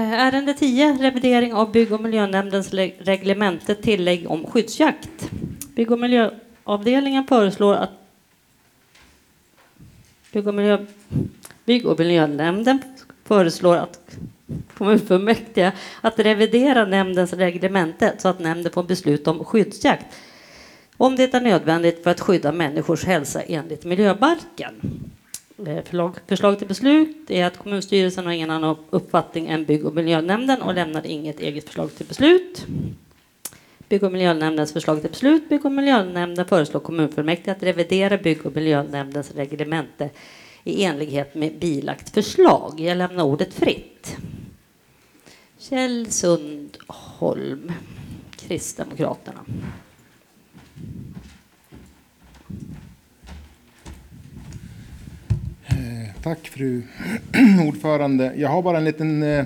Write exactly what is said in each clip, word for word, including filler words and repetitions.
Ärende tio, revidering av bygg- och miljönämndens reglemente, tillägg om skyddsjakt. Bygg- och miljöavdelningen föreslår att bygg- och, miljö, bygg- och miljönämnden föreslår att kommunfullmäktige att revidera nämndens reglemente så att nämnden får besluta om skyddsjakt om det är nödvändigt för att skydda människors hälsa enligt miljöbalken. Förslag till beslut är att kommunstyrelsen har ingen annan uppfattning än bygg- och miljönämnden och lämnar inget eget förslag till beslut. Bygg- och miljönämndens förslag till beslut. Bygg- och miljönämnden föreslår kommunfullmäktige att revidera bygg- och miljönämndens reglemente i enlighet med bilagt förslag. Jag lämnar ordet fritt. Kjell Sundholm, Kristdemokraterna. Tack fru ordförande. Jag har bara en liten eh,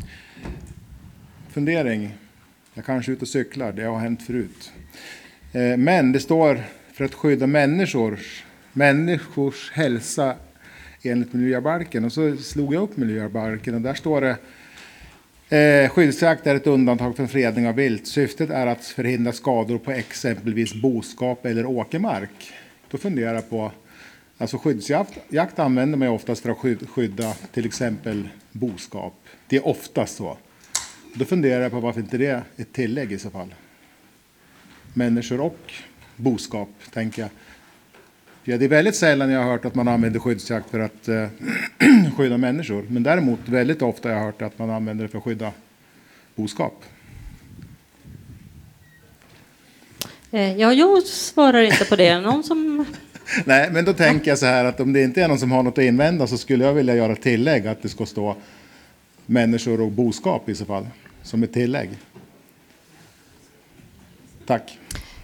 fundering. Jag kanske är ute och cyklar, det har hänt förut. Eh, men det står för att skydda människors, människors hälsa enligt miljöbalken. Och så slog jag upp miljöbalken och där står det eh, skyddsjakt är ett undantag för fredning av vilt. Syftet är att förhindra skador på exempelvis boskap eller åkermark. Då funderar jag på Alltså skyddsjakt jakt använder man oftast för att skydda till exempel boskap. Det är oftast så. Då funderar jag på varför inte det är ett tillägg i så fall. Människor och boskap, tänker jag. Ja, det är väldigt sällan jag har hört att man använder skyddsjakt för att eh, skydda människor. Men däremot väldigt ofta har jag hört att man använder det för att skydda boskap. Ja, jag svarar inte på det. Någon som... Nej, men då tänker jag så här att om det inte är någon som har något att invända så skulle jag vilja göra tillägg att det ska stå människor och boskap i så fall som ett tillägg. Tack.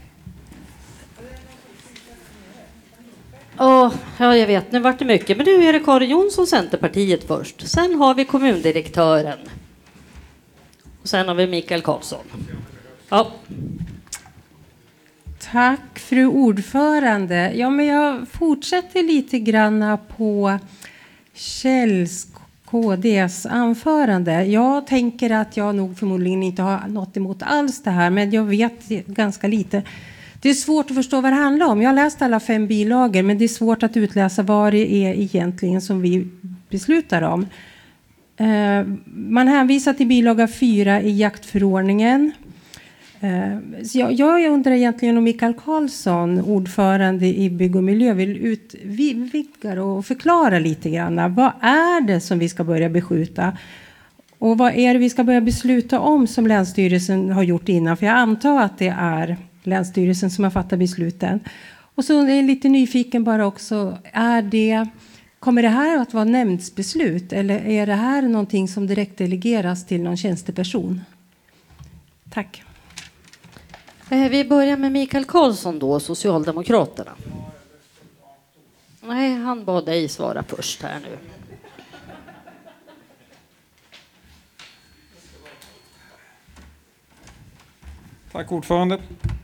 Oh, ja, jag vet. Nu vart det mycket. Men nu är det Karin Jonsson, Centerpartiet först. Sen har vi kommundirektören. Och sen har vi Mikael Karlsson. Ja. Tack fru ordförande. Ja, men jag fortsätter lite grann på Kjells K D:s anförande. Jag tänker att jag nog förmodligen inte har något emot alls det här, men jag vet ganska lite. Det är svårt att förstå vad det handlar om. Jag har läst alla fem bilagor, men det är svårt att utläsa vad det är egentligen som vi beslutar om. Man hänvisar till bilaga fyra i jaktförordningen. Så jag, jag undrar egentligen om Mikael Karlsson, ordförande i Bygg och miljö, vill utvidga och förklara lite grann. Vad är det som vi ska börja beskjuta? Och vad är det vi ska börja besluta om som Länsstyrelsen har gjort innan? För jag antar att det är Länsstyrelsen som har fattat besluten. Och så är jag lite nyfiken bara också. Är det, kommer det här att vara nämndsbeslut? Eller är det här någonting som direkt delegeras till någon tjänsteperson? Tack. Vi börjar med Mikael Karlsson då, Socialdemokraterna. Nej, han bad dig svara först här nu. Tack ordförande.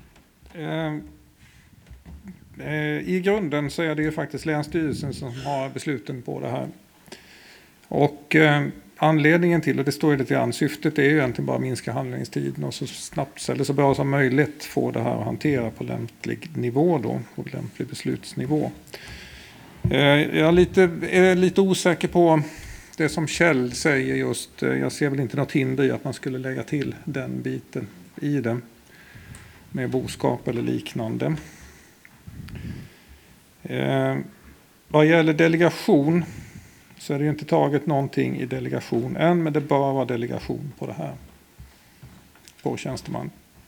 I grunden så är det ju faktiskt Länsstyrelsen som har besluten på det här. Och anledningen till, och det står ju lite grann, syftet är ju egentligen bara att minska handläggningstiden och så snabbt eller så bra som möjligt få det här att hantera på lämplig nivå då, på lämplig beslutsnivå. Jag är lite, är lite osäker på det som Kjell säger just. Jag ser väl inte något hinder i att man skulle lägga till den biten i den med boskap eller liknande. Eh, vad gäller delegation så är det ju inte taget någonting i delegation än, men det bör vara delegation på det här. På tjänsteman.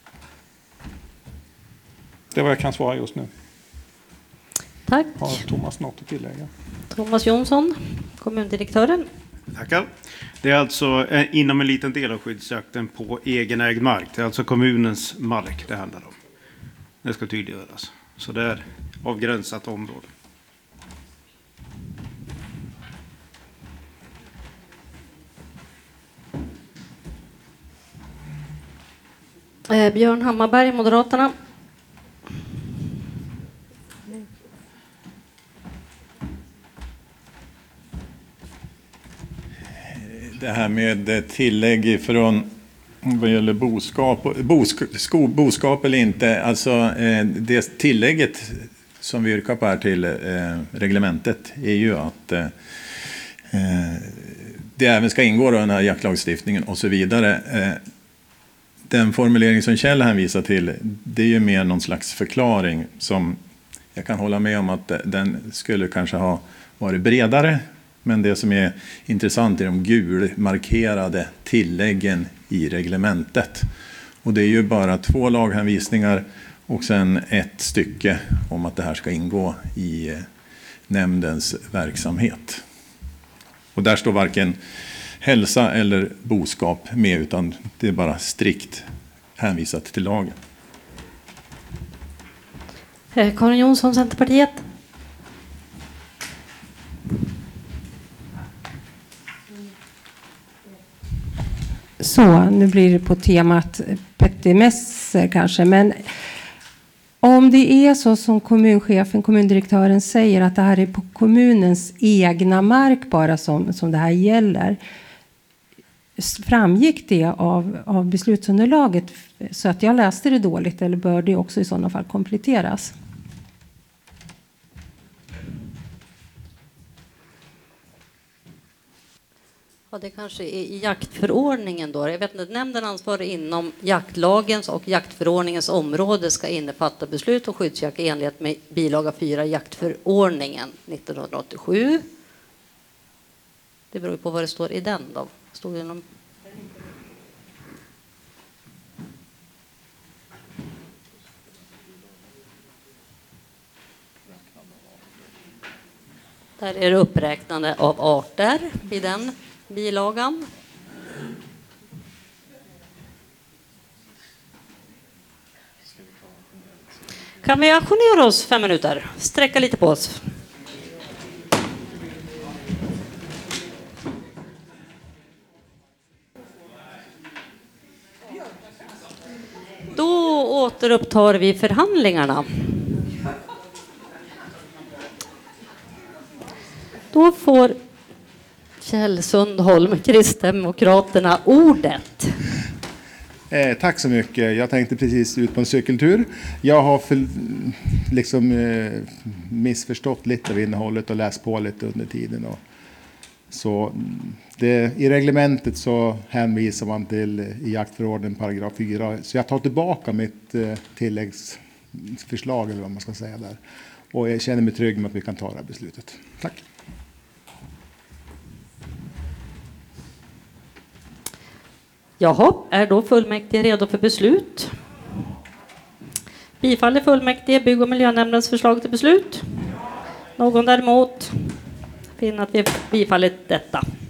Det är vad jag kan svara just nu. Tack. Har Thomas något att tillägga? Thomas Jonsson, kommundirektören. Tackar. Det är alltså inom en liten del av skyddsjakten på egenägd mark. Det är alltså kommunens mark det handlar om. Det ska tydliggöras. Så det är avgränsat område. Eh, Björn Hammarberg, Moderaterna. Det här med tillägg från vad gäller boskap, bosk, sko, boskap eller inte. Alltså eh, det tillägget som vi yrkar på här till eh, reglementet är ju att eh, det även ska ingå i den här jaktlagstiftningen och så vidare. Eh, den formulering som Kjell hänvisar till, det är ju mer någon slags förklaring som jag kan hålla med om att den skulle kanske ha varit bredare. Men det som är intressant är de gulmarkerade tilläggen i reglementet. Och det är ju bara två laghänvisningar och sen ett stycke om att det här ska ingå i nämndens verksamhet. Och där står varken hälsa eller boskap med, utan det är bara strikt hänvisat till lagen. Karin Jonsson, Centerpartiet. Så, nu blir det på temat petitesser kanske, men om det är så som kommunchefen, kommundirektören säger att det här är på kommunens egna mark bara som, som det här gäller. Framgick det av, av beslutsunderlaget så att jag läste det dåligt, eller bör det också i sådana fall kompletteras? Ja, det kanske är i jaktförordningen då. Jag vet inte, nämnden ansvarar inom jaktlagens och jaktförordningens område ska innefatta beslut om skyddsjakt i enlighet med bilaga fyra jaktförordningen nittonhundraåttiosju. Det beror på vad det står i den då. Stod det någon... Där är det uppräknande av arter i den bilagan. Kan vi ajournera oss fem minuter? Sträcka lite på oss. Då återupptar vi förhandlingarna. Då får Kjell Sundholm, Kristdemokraterna, ordet. Eh, tack så mycket. Jag tänkte precis ut på en cykeltur. Jag har för, liksom, eh, missförstått lite av innehållet och läst på lite under tiden. Och, så det, i reglementet så hänvisar man till i jaktförordningen paragraf fyra. Så jag tar tillbaka mitt eh, tilläggsförslag eller vad man ska säga där. Och jag känner mig trygg med att vi kan ta det här beslutet. Tack. Jaha, är då fullmäktige redo för beslut? Bifaller fullmäktige bygg- och miljönämndens förslag till beslut? Någon däremot? Finner att vi bifallit detta.